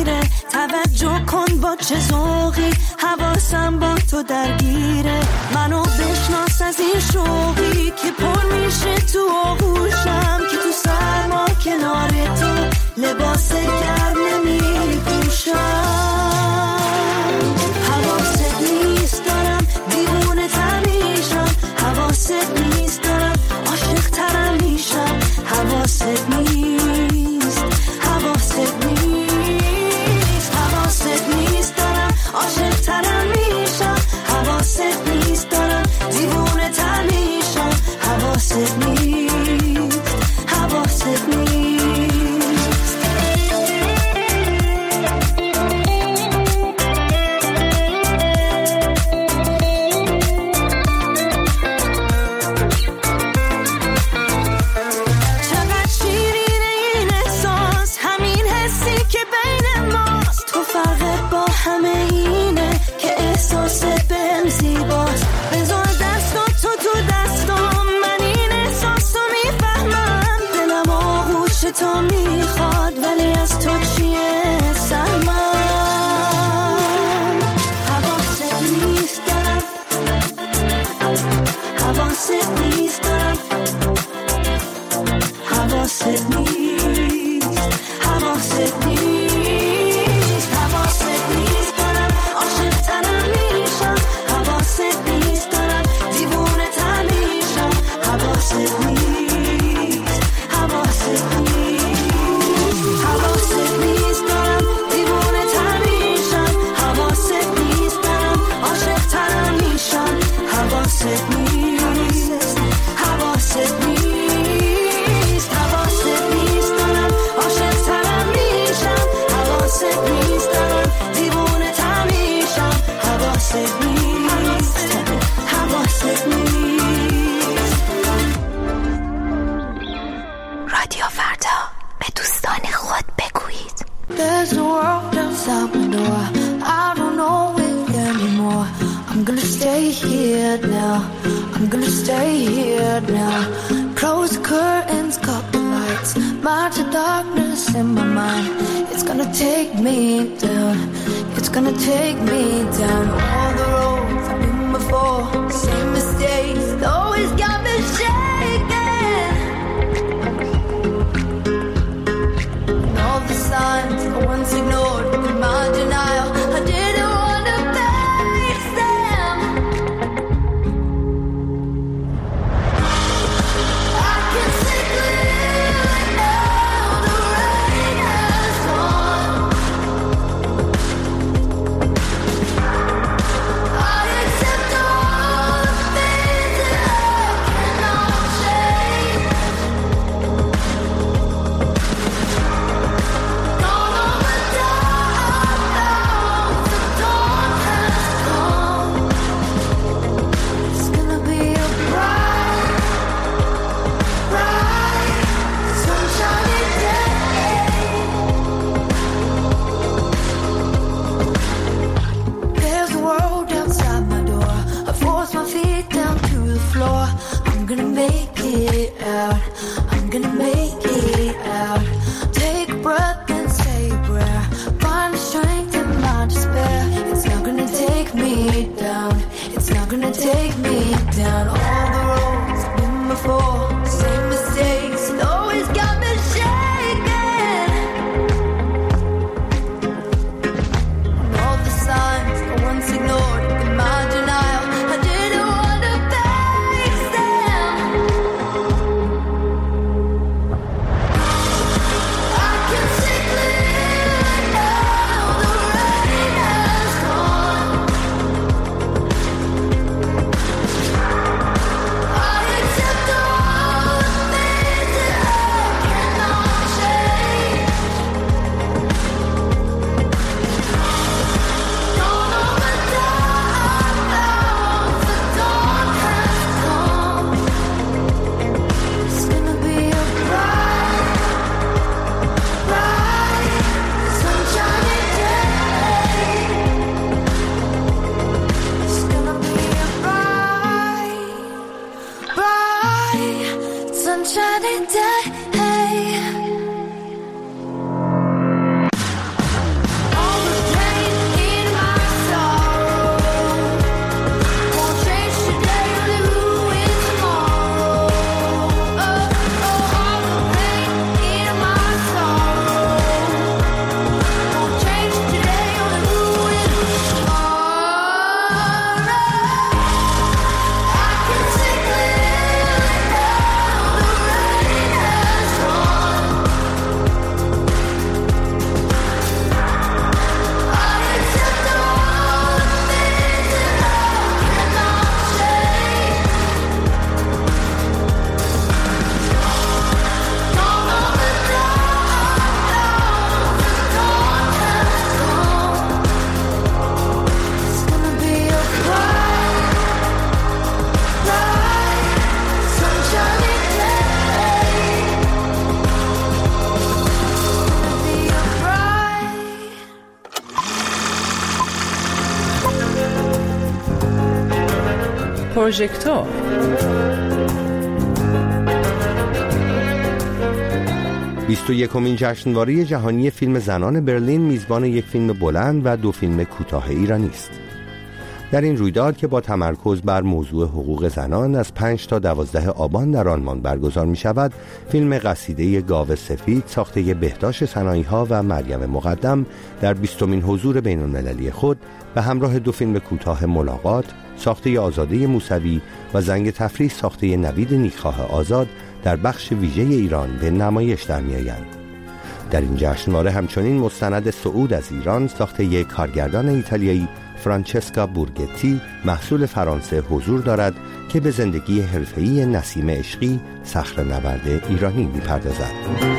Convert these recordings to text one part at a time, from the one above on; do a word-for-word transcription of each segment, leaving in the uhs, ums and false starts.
میره. توجه کن با چه ذوقی حواسم با تو درگیره. منو بشناس از این شوقی که پر میشه تو آغوشم، که تو سرما کنار تو لباس گرم نمیپوشم. حواست نیست دارم دیوونه تر میشم، حواست نیست دارم عاشق ترم میشم. حواست نیست، حواست نیست، حواست نیست دارم عاشق ترم میشم. حواست نیست دارم دیوونه تر میشم. حواست نیست، حواست نیست. تو میخواد ولی از تو چیه سرمن. حواست نیست دارم، حواست نیست دارم، حواست نیست، حواست نیست، حواست نیست دارم عاشق ترم میشم. حواست نیست دارم دیوونه تر میشم. حواست نیست، حواست نیست. رادیو فردا به دوستان خود بگویید. There's a world outside my door. I don't know it anymore. I'm gonna stay here now. I'm gonna stay here now. Close the curtains, cut the lights. March the darkness in my mind. It's gonna take me down. It's gonna take me down. All the roads I've been before, same mistakes, always got me shaking. And all the signs I once ignored, in my denial, I didn't want to face them. I can see clearly now, the rain has gone. I accept all the things that I cannot پروژکتور. بیست و یکمین جشنواره جهانی فیلم زنان برلین میزبان یک فیلم بلند و دو فیلم کوتاه ایرانی است. در این رویداد که با تمرکز بر موضوع حقوق زنان از پنج تا دوازده آبان در آلمان برگزار می شود، فیلم قصیده گاو سفید ساخته بهداشت سنایی‌ها و مریم مقدم در بیستمین حضور بین المللی خود به همراه دو فیلم کوتاه ملاقات ساخته آزاده موسوی و زنگ تفریح ساخته نوید نیکخواه آزاد در بخش ویژه ایران به نمایش در می آیند. در این جشنواره همچنین مستند صعود از ایران ساخته یک کارگردان ایتالیایی فرانچسکا بورگتی محصول فرانسه حضور دارد که به زندگی حرفه‌ای نسیم عشقی صخره‌نورد ایرانی می‌پردازد.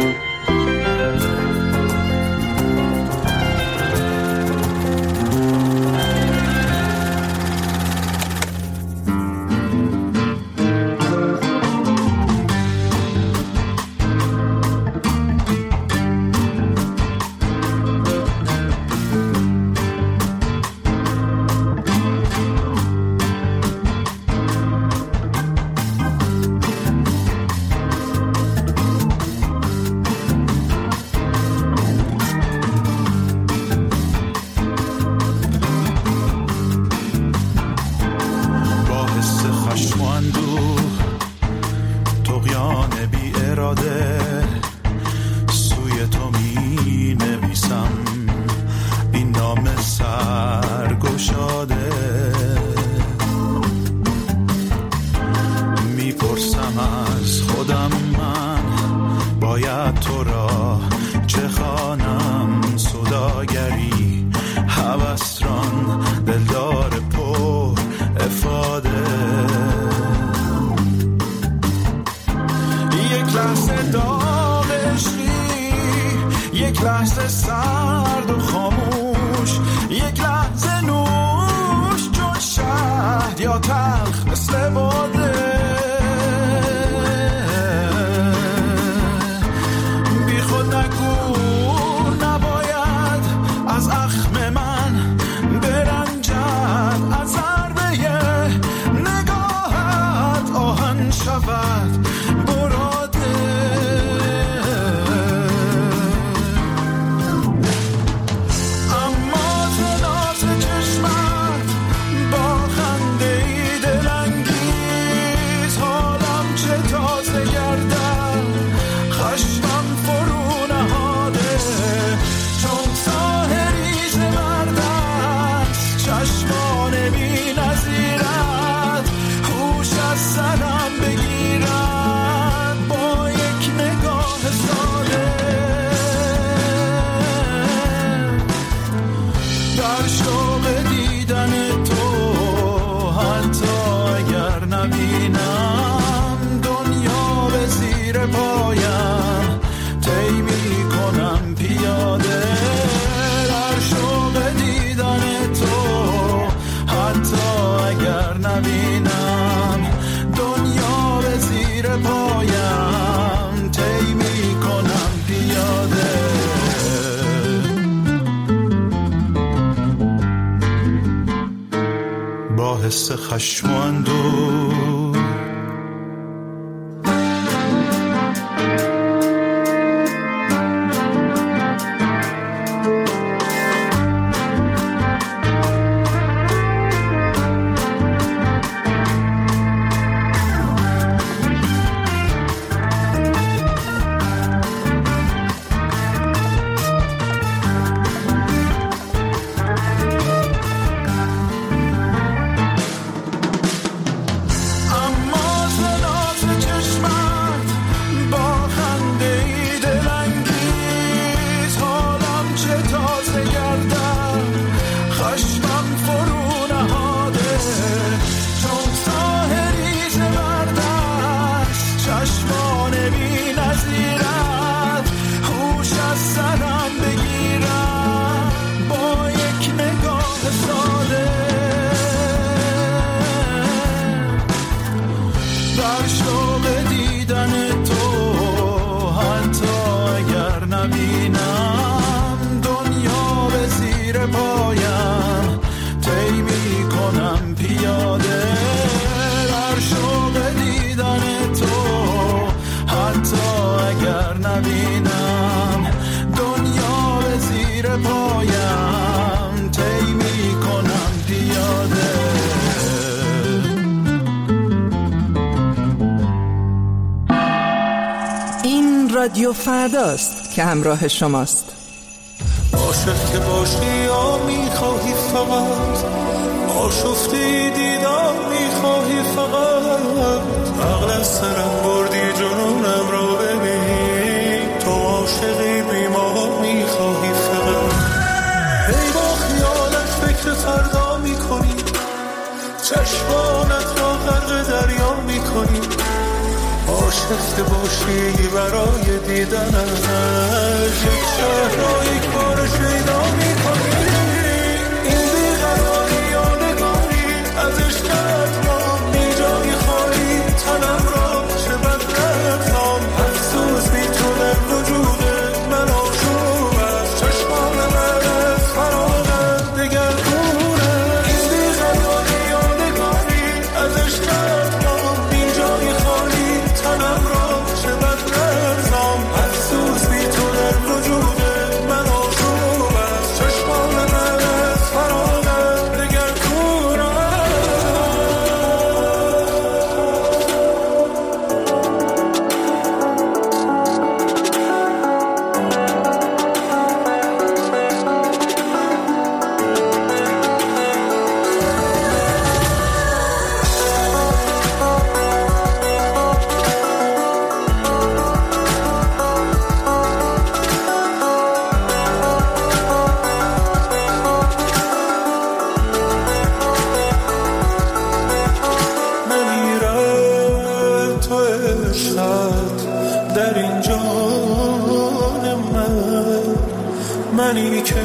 حس خشم و اندوه دلم طی میکنم پیاده. این رادیو فرداست که همراه شماست. عاشق که باشی یا میخواهی فقط آشفتی دیدم میخواهی فقط عقل از سرم بردی جنونم را ببین تو عاشقی بیما میخواهی فقط ای با خیالش فکر فردا میکنی چشمانت را غرق دریا میکنی عاشق که باشی برای دیدنش یک شهر را یک بار شیدا میکنی این بیقراری یا نگاری از عشقت ما بی جای خالی تنم را چه بد نرزام افسوس بی تو در وجود من آشوب است چشمان من از فراغت دگر دورم این بیقراری یا نگاری از عشقت ما بی جای خالی تنم را چه بد نرزام افسوس بی تو در وجود من آشوب است چشمان من از فراغت دگر دورم. در این جان من منی که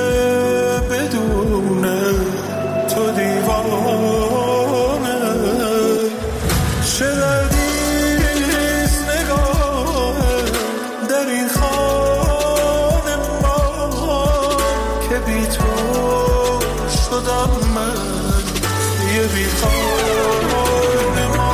بدون تو دیوانه چه دردیست نگاه در این خانه ما که بی تو شدم من یه بی خانه ما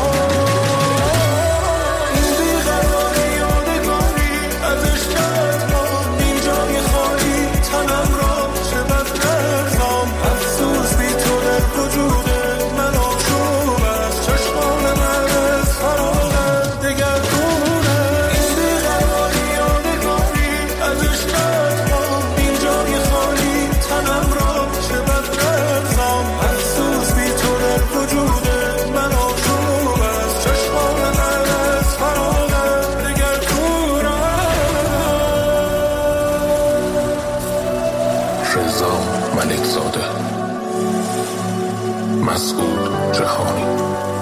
تنم را چه بد نرزام افسوس بی تو در وجود من آشوب است چشمان من از فراغت دگر دونه این بیقراری یا نگاری از عشقت ما این جای خالی تنم را چه بد نرزام افسوس بی تو در وجود من آشوب است چشمان من از فراغت دگر دونه. رضا ملکزاده مسئول جهانی.